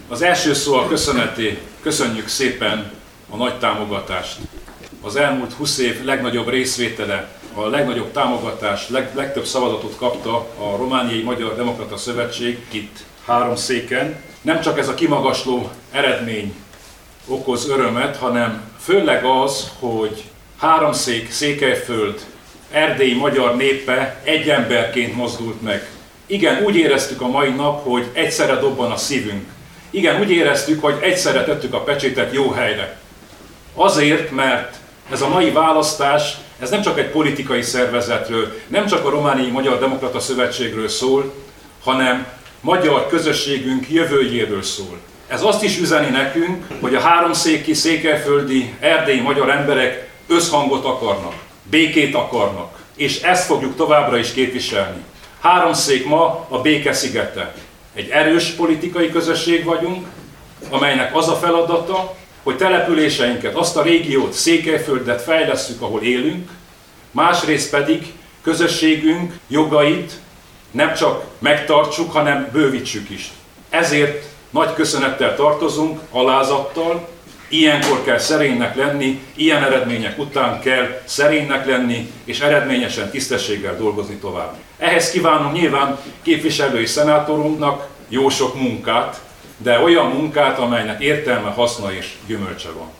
Az első szó a köszöneté. Köszönjük szépen a nagy támogatást. Az elmúlt 20 év legnagyobb részvétele, a legnagyobb támogatás, legtöbb szavazatot kapta a Romániai Magyar Demokrata Szövetség itt 3 széken. Nem csak ez a kimagasló eredmény okoz örömet, hanem főleg az, hogy 3 szék, Székelyföld, erdélyi magyar népe egy emberként mozdult meg. Igen, úgy éreztük a mai nap, hogy egyszerre dobban a szívünk. Igen, úgy éreztük, hogy egyszerre tettük a pecsétet jó helyre. Azért, mert ez a mai választás, ez nem csak egy politikai szervezetről, nem csak a Romániai Magyar Demokrata Szövetségről szól, hanem magyar közösségünk jövőjéről szól. Ez azt is üzeni nekünk, hogy a 3 széki, székelyföldi, erdélyi magyar emberek összhangot akarnak, békét akarnak, és ezt fogjuk továbbra is képviselni. 3 szék ma a béke szigete. Egy erős politikai közösség vagyunk, amelynek az a feladata, hogy településeinket, azt a régiót, Székelyföldet fejlesszük, ahol élünk, másrészt pedig közösségünk jogait nem csak megtartsuk, hanem bővítsük is. Ezért nagy köszönettel tartozunk, alázattal, ilyenkor kell szerénynek lenni, ilyen eredmények után kell szerénynek lenni, és eredményesen, tisztességgel dolgozni tovább. Ehhez kívánom nyilván képviselői szenátorunknak jó sok munkát, de olyan munkát, amelynek értelme, haszna és gyümölcse van.